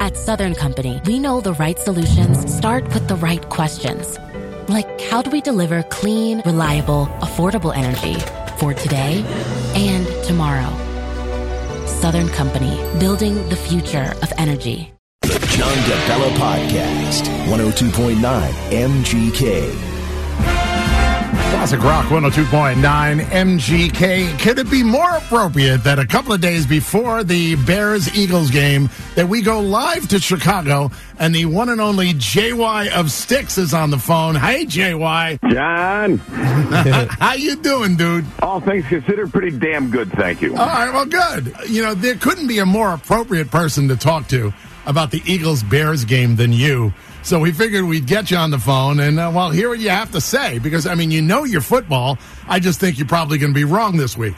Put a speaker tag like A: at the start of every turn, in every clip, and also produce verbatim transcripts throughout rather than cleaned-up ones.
A: At Southern Company, we know the right solutions start with the right questions. Like, how do we deliver clean, reliable, affordable energy for today and tomorrow? Southern Company, building the future of energy.
B: The John DeBella Podcast, one oh two point nine M G K.
C: Classic Rock one oh two point nine M G K. Could it be more appropriate that a couple of days before the Bears-Eagles game that we go live to Chicago and the one and only J Y of Styx is on the phone? Hey, J Y.
D: John.
C: How you doing, dude?
D: All things considered, pretty damn good, thank you.
C: All right, well, good. You know, there couldn't be a more appropriate person to talk to about the Eagles-Bears game than you. So we figured we'd get you on the phone and, uh, well, hear what you have to say. Because, I mean, you know your football. I just think you're probably going to be wrong this week.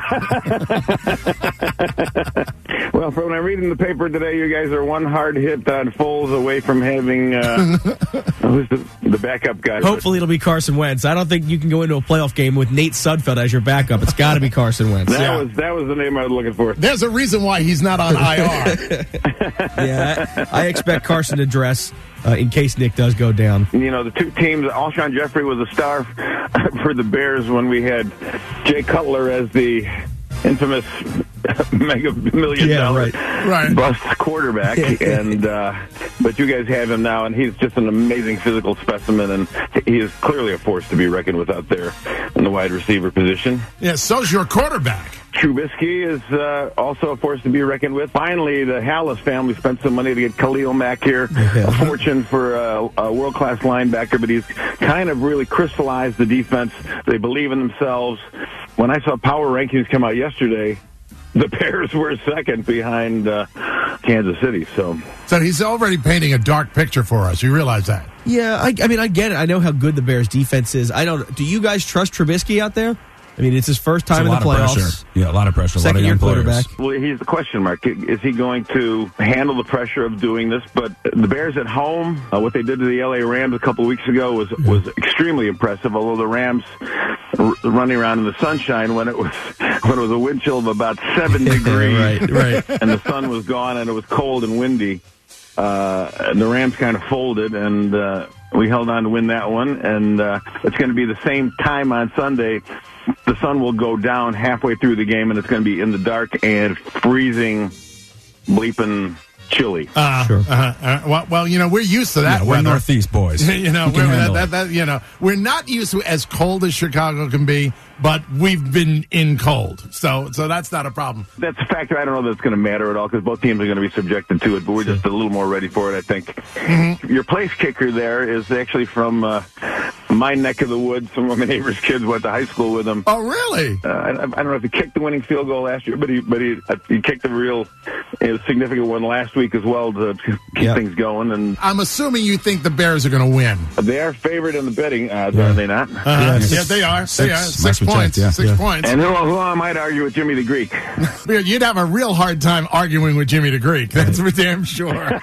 D: Well, from when I read in the paper today, you guys are one hard hit on Foles away from having uh, who's the, the backup guy.
E: Hopefully it'll be Carson Wentz. I don't think you can go into a playoff game with Nate Sudfeld as your backup. It's got to be Carson Wentz.
D: That,
C: Yeah.
D: was, that was the name I was looking for.
C: There's a reason why he's not on I R.
E: Yeah, I, I expect Carson to dress uh, in case Nick does go down.
D: You know, the two teams, Alshon Jeffrey was a star for the Bears when we had Jay Cutler as the infamous mega million
E: Yeah,
D: dollar
E: right.
C: Right.
D: bust quarterback, and uh, but you guys have him now, and he's just an amazing physical specimen, and he is clearly a force to be reckoned with out there in the wide receiver position.
C: Yeah, so's your quarterback.
D: Trubisky is uh, also a force to be reckoned with. Finally, the Hallis family spent some money to get Khalil Mack here, a fortune for uh, a world-class linebacker, but he's kind of really crystallized the defense. They believe in themselves. When I saw power rankings come out yesterday, the Bears were second behind uh, Kansas City. So,
C: So he's already painting a dark picture for us. You realize that?
E: Yeah, I, I mean, I get it. I know how good the Bears defense is. I don't. Do you guys trust Trubisky out there? I mean, it's his first time in the playoffs.
F: Pressure. Yeah, a lot of pressure. A lot
E: Second
F: of
E: year
F: young
E: quarterback.
F: players.
D: well, here's the question mark. Is he going to handle the pressure of doing this? But the Bears at home, uh, what they did to the L A Rams a couple of weeks ago was was extremely impressive, although the Rams r- running around in the sunshine when it was when it was a wind chill of about seven degrees.
E: Right, right.
D: And the sun was gone and it was cold and windy. Uh, and the Rams kind of folded, and uh, we held on to win that one. And uh, it's going to be the same time on Sunday. The sun will go down halfway through the game, and it's going to be in the dark and freezing, bleeping chilly.
C: Uh,
E: Sure.
C: uh, uh, well, well, you know, we're used to that
F: Yeah, we're
C: weather.
F: Northeast boys.
C: You know,
F: We can
C: we're,
F: handle
C: that,
F: it.
C: that, that, you know, we're not used to as cold as Chicago can be, but we've been in cold, so so that's not a problem.
D: That's a factor. I don't know that it's going to matter at all because both teams are going to be subjected to it, but we're just a little more ready for it, I think. Mm-hmm. Your place kicker there is actually from uh, my neck of the woods. Some of my neighbor's kids went to high school with him.
C: Oh, really?
D: Uh, I, I don't know if he kicked the winning field goal last year, but he but he uh, he kicked a real uh, significant one last week as well to keep
E: Yep.
D: things going. And
C: I'm assuming you think the Bears are going to win.
D: they are favored in the betting odds, are they not?
C: Uh-huh.
F: Yeah,
C: Yeah,
F: six-
C: they are.
F: six-
C: they are.
F: last
C: Six
F: we checked,
C: points.
F: yeah.
C: Six
F: Yeah.
C: points.
D: And who, who I might argue with Jimmy the Greek.
C: You'd have a real hard time arguing with Jimmy the Greek. That's for damn sure.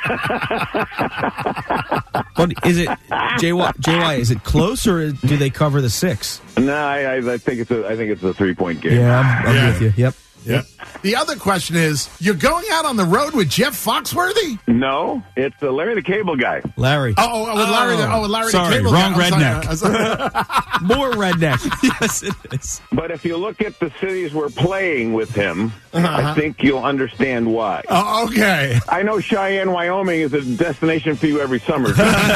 E: But is it J Y? J Y, is it close or do they cover the six?
D: No, I, I, I think it's a I think it's a three point game.
E: Yeah, I'm, I'm
C: Yeah.
E: with you. Yep.
C: Yeah. The other question is, you're going out on the road with Jeff Foxworthy?
D: No, it's uh, Larry the Cable Guy.
E: Larry.
C: Oh, oh, with Larry. The, oh, with Larry
F: Sorry,
C: the Cable
F: wrong
C: Guy. I'm
F: redneck.
C: sorry. I'm sorry.
E: More redneck. Yes, it is.
D: But if you look at the cities we're playing with him, I think you'll understand why.
C: Oh, okay.
D: I know Cheyenne, Wyoming is a destination for you every summer.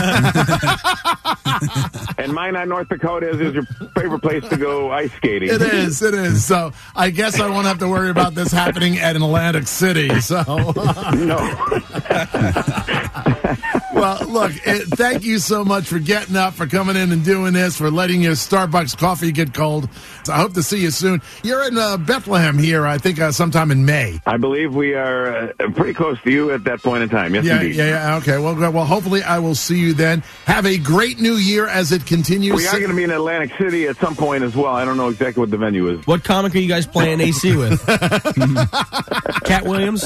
D: And Minot, North Dakota is, is your favorite place to go ice skating.
C: It is. It is. So I guess I won't have to worry about this happening at Atlantic City. So,
D: No.
C: well, look, it, thank you so much for getting up, for coming in and doing this, for letting your Starbucks coffee get cold. So I hope to see you soon. You're in uh, Bethlehem here, I think, uh, sometime in May.
D: I believe we are uh, pretty close to you at that point in time. Yes,
C: Yeah,
D: indeed.
C: yeah, yeah. Okay. Well, good. Well, hopefully I will see you then. Have a great new year as it continues.
D: We are going to be in Atlantic City at some point as well. I don't know exactly what the venue is.
E: What comic are you guys playing A C with? Cat Williams?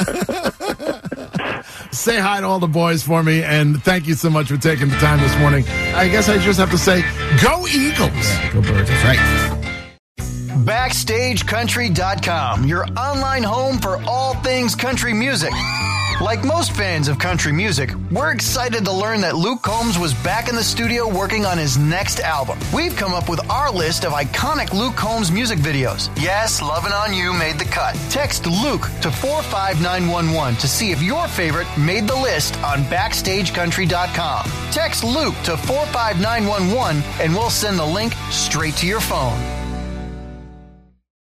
C: Say hi to all the boys for me, and thank you so much for taking the time this morning. I guess I just have to say, go Eagles!
E: Yeah, go Birds. That's right.
G: Backstage Country dot com, your online home for all things country music.
F: Like most fans of country music, we're excited to learn that Luke Combs was back in the studio working on his next album. We've come up with our list of iconic Luke Combs music videos. Yes, Lovin' On You made the cut. Text Luke to four five nine one one to see if your favorite made the list on backstage country dot com. Text Luke to four five nine one one and we'll send the link straight to your phone.